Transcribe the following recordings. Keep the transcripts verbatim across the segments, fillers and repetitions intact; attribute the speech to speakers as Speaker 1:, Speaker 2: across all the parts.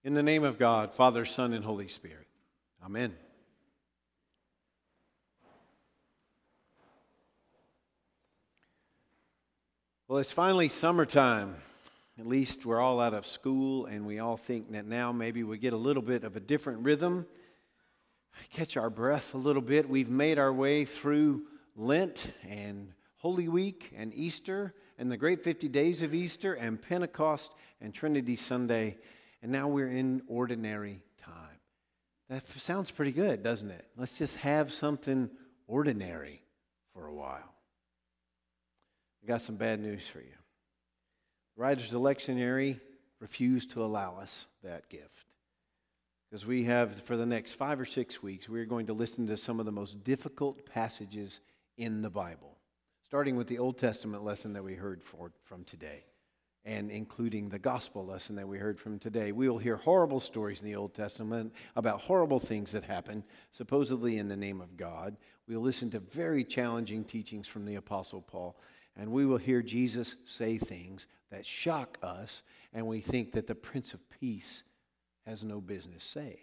Speaker 1: In the name of God, Father, Son, and Holy Spirit. Amen. Well, it's finally summertime. At least we're all out of school, and we all think that now maybe we get a little bit of a different rhythm, catch our breath a little bit. We've made our way through Lent and Holy Week and Easter and the great fifty days of Easter and Pentecost and Trinity Sunday, and now we're in ordinary time. That f- sounds pretty good, doesn't it? Let's just have something ordinary for a while. I got some bad news for you. The writers of the lectionary refused to allow us that gift. Because we have, for the next five or six weeks, we're going to listen to some of the most difficult passages in the Bible, starting with the Old Testament lesson that we heard for, from today, and including the gospel lesson that we heard from today. We will hear horrible stories in the Old Testament about horrible things that happened, supposedly in the name of God. We'll listen to very challenging teachings from the Apostle Paul, and we will hear Jesus say things that shock us, and we think that the Prince of Peace has no business saying.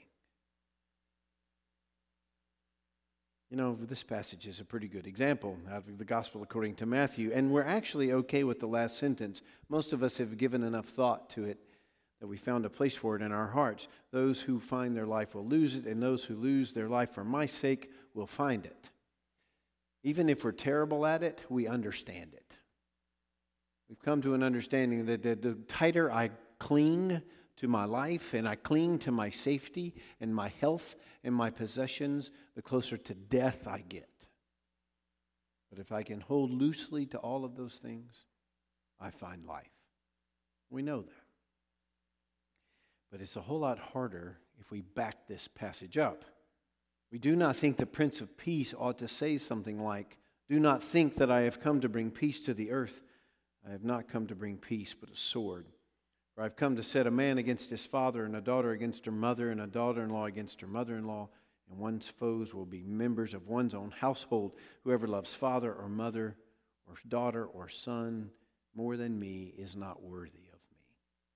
Speaker 1: You know, this passage is a pretty good example out of the Gospel according to Matthew, and we're actually okay with the last sentence. Most of us have given enough thought to it that we found a place for it in our hearts. Those who find their life will lose it, and those who lose their life for my sake will find it. Even if we're terrible at it, we understand it. We've come to an understanding that the, the tighter I cling to my life and I cling to my safety and my health and my possessions, the closer to death I get. But if I can hold loosely to all of those things, I find life. We know that. But it's a whole lot harder if we back this passage up. We do not think the Prince of Peace ought to say something like, "Do not think that I have come to bring peace to the earth. I have not come to bring peace, but a sword. For I've come to set a man against his father, and a daughter against her mother, and a daughter-in-law against her mother-in-law, and one's foes will be members of one's own household. Whoever loves father or mother or daughter or son more than me is not worthy of me."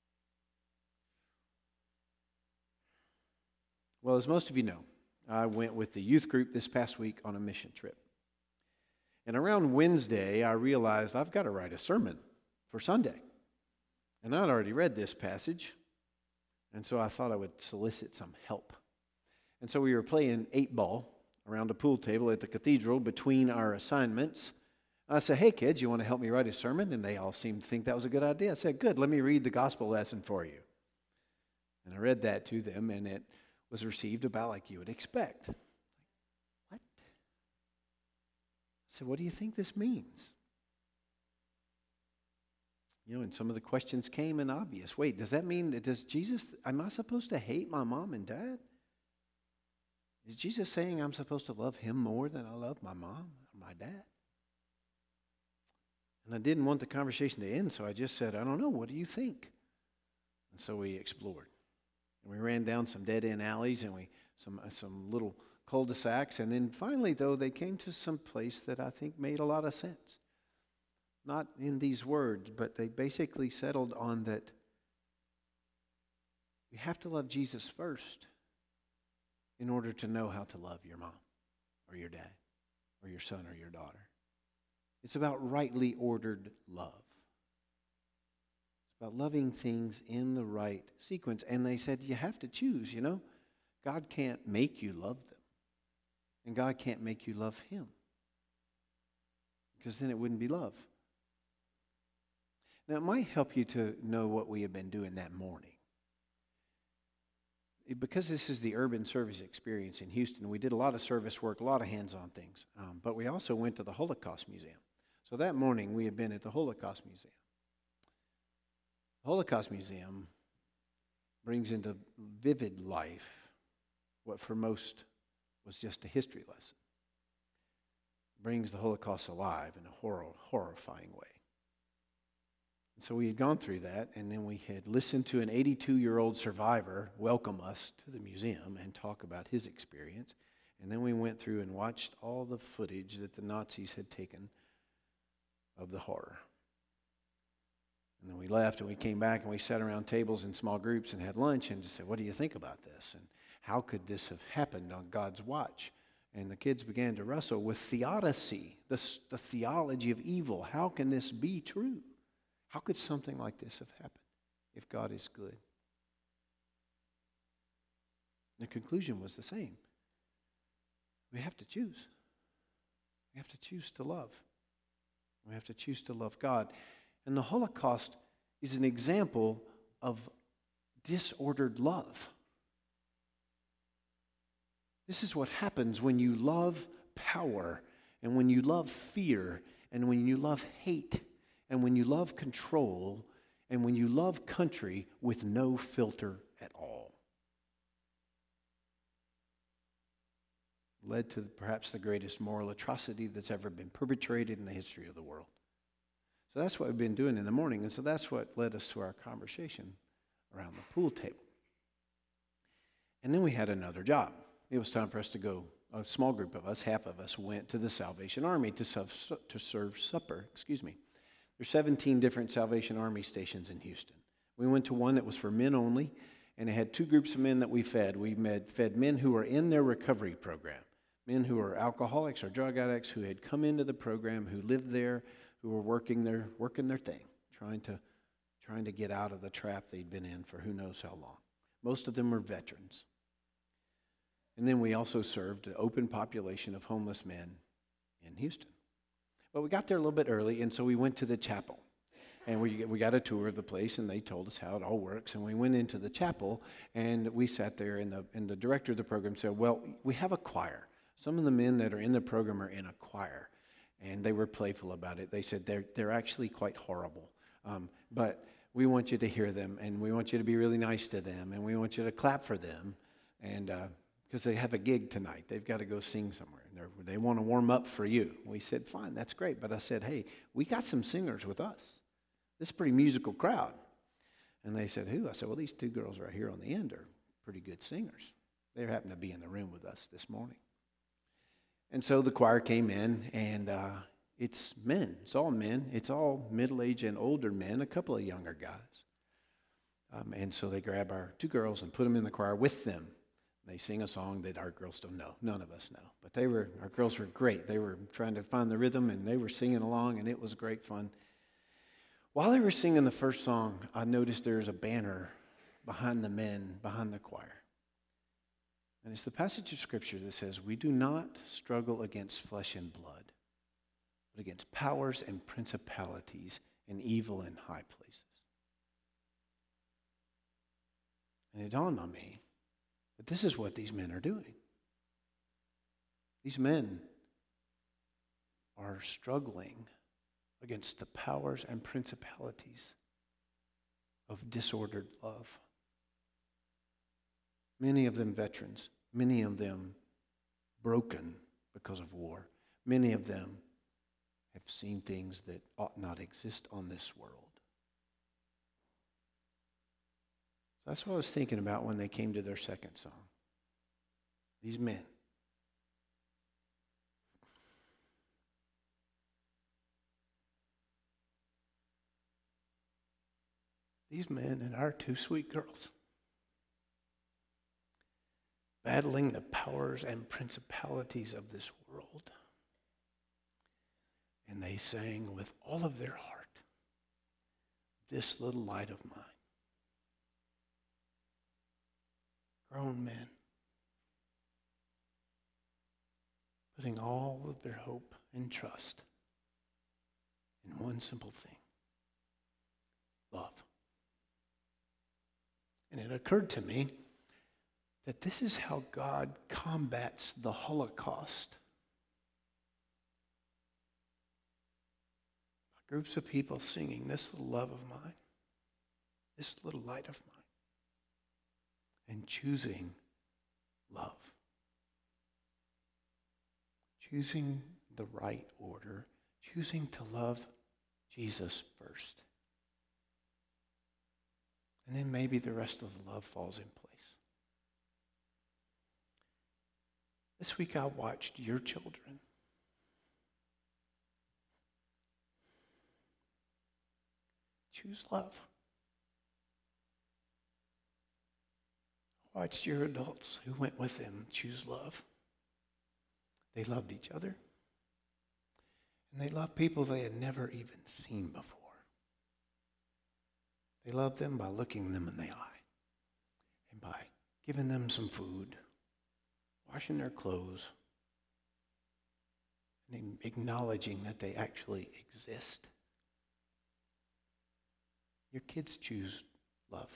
Speaker 1: Well, as most of you know, I went with the youth group this past week on a mission trip. And around Wednesday, I realized I've got to write a sermon for Sunday. And I'd already read this passage, and so I thought I would solicit some help. And so we were playing eight ball around a pool table at the cathedral between our assignments. I said, "Hey, kids, you want to help me write a sermon?" And they all seemed to think that was a good idea. I said, "Good, let me read the gospel lesson for you." And I read that to them, and it was received about like you would expect. What? I said, "What do you think this means?" You know, and some of the questions came in obvious. Wait, does that mean, that does Jesus, am I supposed to hate my mom and dad? Is Jesus saying I'm supposed to love him more than I love my mom or my dad? And I didn't want the conversation to end, so I just said, "I don't know, what do you think?" And so we explored. And we ran down some dead-end alleys and we some some little cul-de-sacs. And then finally, though, they came to some place that I think made a lot of sense. Not in these words, but they basically settled on that we have to love Jesus first in order to know how to love your mom or your dad or your son or your daughter. It's about rightly ordered love. It's about loving things in the right sequence. And they said you have to choose, you know. God can't make you love them. And God can't make you love him. Because then it wouldn't be love. Now, it might help you to know what we have been doing that morning. Because this is the urban service experience in Houston, we did a lot of service work, a lot of hands-on things. Um, but we also went to the Holocaust Museum. So that morning, we had been at the Holocaust Museum. The Holocaust Museum brings into vivid life what for most was just a history lesson. It brings the Holocaust alive in a horror, horrifying way. And so we had gone through that, and then we had listened to an eighty-two-year-old survivor welcome us to the museum and talk about his experience. And then we went through and watched all the footage that the Nazis had taken of the horror. And then we left and we came back and we sat around tables in small groups and had lunch and just said, what do you think about this? And how could this have happened on God's watch? And the kids began to wrestle with theodicy, the, the theology of evil. How can this be true? How could something like this have happened if God is good? And the conclusion was the same. We have to choose. We have to choose to love. We have to choose to love God. And the Holocaust is an example of disordered love. This is what happens when you love power, and when you love fear, and when you love hate, and when you love control, and when you love country with no filter at all. Led to perhaps the greatest moral atrocity that's ever been perpetrated in the history of the world. So that's what we've been doing in the morning, and so that's what led us to our conversation around the pool table. And then we had another job. It was time for us to go. A small group of us, half of us, went to the Salvation Army to serve, to serve supper. Excuse me. There's seventeen different Salvation Army stations in Houston. We went to one that was for men only, and it had two groups of men that we fed. We fed men who were in their recovery program, men who are alcoholics or drug addicts who had come into the program, who lived there, who were working their working their thing, trying to trying to get out of the trap they'd been in for who knows how long. Most of them were veterans. And then we also served an open population of homeless men in Houston. But we got there a little bit early, and so we went to the chapel. And we we got a tour of the place, and they told us how it all works. And we went into the chapel, and we sat there, and the, and the director of the program said, well, we have a choir. Some of the men that are in the program are in a choir. And they were playful about it. They said they're, they're actually quite horrible. Um, but we want you to hear them, and we want you to be really nice to them, and we want you to clap for them. And uh, because they have a gig tonight. They've got to go sing somewhere. And they want to warm up for you. We said, fine, that's great. But I said, hey, we got some singers with us. This is a pretty musical crowd. And they said, who? I said, well, these two girls right here on the end are pretty good singers. They happen to be in the room with us this morning. And so the choir came in, and uh, it's men. It's all men. It's all middle-aged and older men, a couple of younger guys. Um, and so they grab our two girls and put them in the choir with them. They sing a song that our girls don't know. None of us know. But they were, our girls were great. They were trying to find the rhythm, and they were singing along, and it was great fun. While they were singing the first song, I noticed there's a banner behind the men, behind the choir. And it's the passage of Scripture that says, we do not struggle against flesh and blood, but against powers and principalities and evil in high places. And it dawned on me that this is what these men are doing. These men are struggling against the powers and principalities of disordered love. Many of them veterans, many of them broken because of war. Many of them have seen things that ought not exist on this world. So that's what I was thinking about when they came to their second song. These men. These men and our two sweet girls. Battling the powers and principalities of this world. And they sang with all of their heart, this little light of mine. Grown men, putting all of their hope and trust in one simple thing, love. And it occurred to me that this is how God combats the Holocaust. Groups of people singing this little love of mine, this little light of mine, and choosing love. Choosing the right order, choosing to love Jesus first. And then maybe the rest of the love falls in place. This week I watched your children choose love. Watch your adults who went with them choose love. They loved each other. And they loved people they had never even seen before. They loved them by looking them in the eye and by giving them some food, washing their clothes, and acknowledging that they actually exist. Your kids choose love.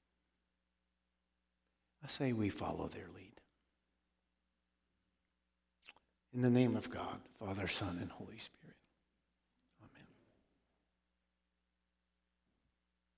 Speaker 1: I say we follow their lead. In the name of God, Father, Son, and Holy Spirit.